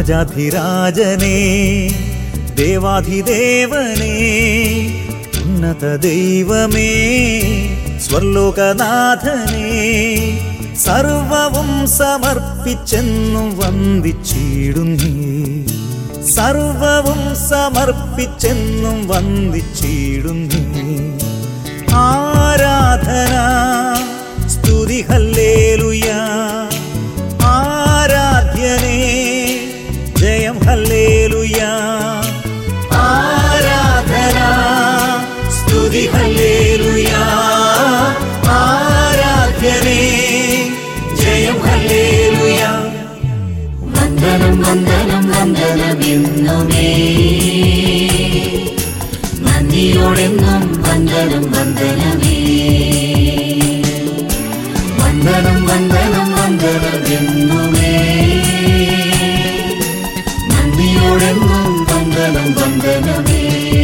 രാജാധിരാജനേ ദേവാധിദേവനേ ഉന്നത ദൈവമേ സ്വർലോകനാഥനേ സർവവും സമർപ്പിച്ചെന്നും വന്ദിച്ചിടുന്നേ സർവവും സമർപ്പിച്ചെന്നും വന്ദിച്ചിടുന്നേ ആരാധന സ്തുതി ഹല്ലേലൂയ ആരാധ്യനേ ജയം ഹല്ലേലൂയ ആരാധന സ്തുതി ഹല്ലേലൂയ ആരാധ്യനേ ജയം ഹല്ലേലൂയ വന്ദനം വന്ദനം വന്ദനമെന്നുമേ നന്ദിയോടെന്നും വന്ദനം വന്ദനമേ വന്ദനം വന്ദനം വന്ദനമെന്നുമേ നന്ദിയോടെന്നും വന്ദനം വന്ദനമേ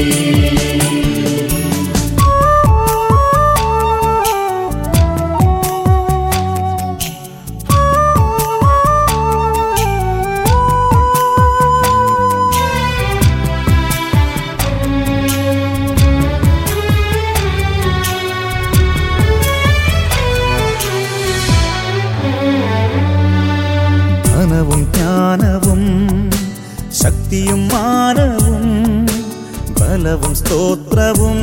ധനവും ജ്ഞാനവും ശക്തിയും മാനവും ബലവും സ്തോത്രവും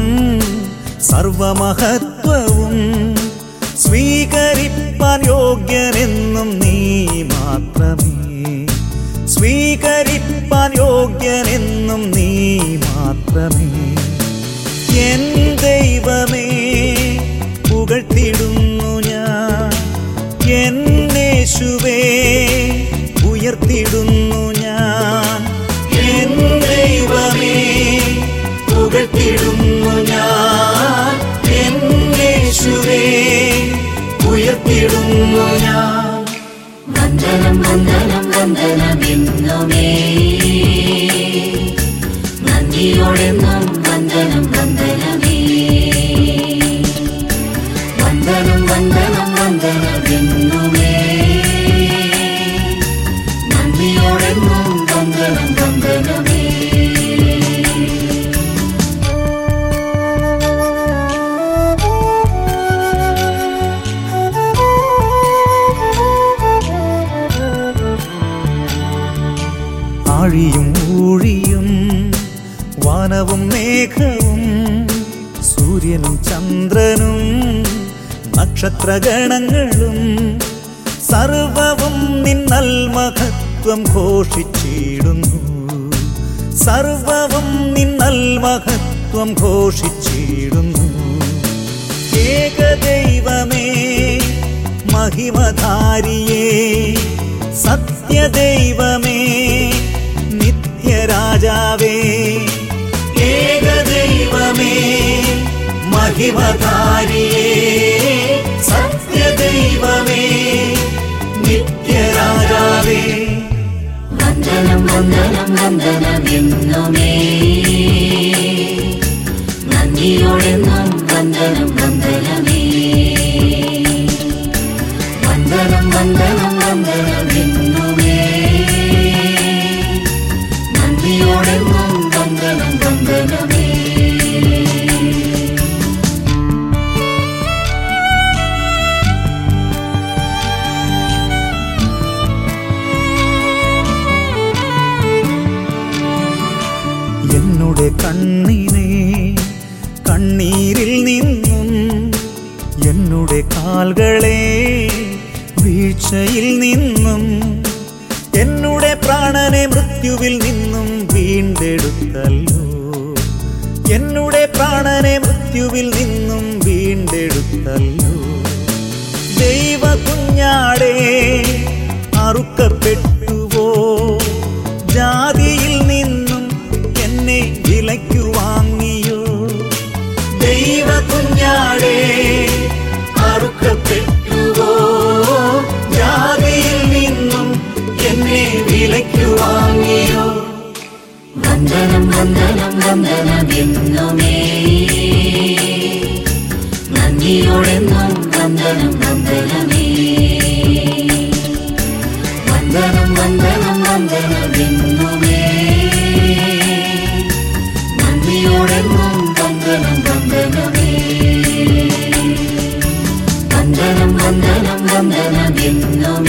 സർവമഹത്വവും സ്വീകരിപ്പാൻ യോഗ്യനെന്നും നീ മാത്രമേ സ്വീകരിപ്പാൻ യോഗ്യനെന്നും നീ മാത്രമേ എൻ ദൈവമേ പുകഴ്ത്തിടുന്നു ഞാൻ എൻ യേശുവേ ഉയർത്തിടുന്നു ഞാൻ എൻ ദൈവമേ പുകഴ്ത്തിടുന്നു ഞാൻ എൻ യേശുവേ ഉയർത്തിടുന്നു ഞാൻ വന്ദനം വന്ദനം വന്ദനമെന്നുമേ നന്ദിയോടെന്നും വന്ദനം വന്ദനമേ വന്ദനം വന്ദനം വന്ദനമെന്നുമേ നന്ദിയോടെന്നും വന്ദനം വന്ദനമേ ആഴിയും ഊഴിയും വാനവും മേഘവും സൂര്യനും ചന്ദ്രനും നക്ഷത്രഗണങ്ങളും സർവവും നിന്നൽ മഹത്വം ഘോഷിച്ചിടുന്നു സർവവും നിന്നൽ മഹത്വം ഘോഷിച്ചിടുന്നു ഏകദൈവമേ മഹിമധാരിയേ സത്യദൈവമേ നിത്യരാജാവേ ഏകദൈവമേ മഹിമധാരിയേ സത്യദൈവമേ നിത്യരാജാവേ വന്ദനം വന്ദനം വന്ദനമെന്നുമേ നന്ദിയോടെന്നും വന്ദനം വന്ദനമേ വന്ദനം വന്ദനം വന്ദനമെന്നുമേ നന്ദിയോടെന്നും വന്ദനം വന്ദനമേ എന്നുടെ കണ്ണിനെ കണ്ണീരിൽ നിന്നും എന്നുടെ കാൽകളെ വീഴ്ചയിൽ നിന്നും എന്നുടെ പ്രാണനെ മൃത്യുവിൽ നിന്നും വീണ്ടെടുത്തല്ലോ എന്നുടെ പ്രാണനെ മൃത്യുവിൽ നിന്നും വീണ്ടെടുത്തല്ലോ ദൈവ കുഞ്ഞാടേ അറുക്കപ്പെട്ടുവോ ജാതിയിൽ നിന്നും എന്നെ വിലയ്ക്കു വാങ്ങിയോ ദൈവ കുഞ്ഞാടേ അറുക്കപ്പെട്ടുവോ ജാതിയിൽ നിന്നും എന്നെ വിലയ്ക്കു വാങ്ങിയോ വന്ദനം വന്ദനം വന്ദനമെന്നുമേ നന്ദിയോടെന്നും വന്ദനം വന്ദനമേ വന്ദനം വന്ദനം വന്ദനമേ എന്നുമേ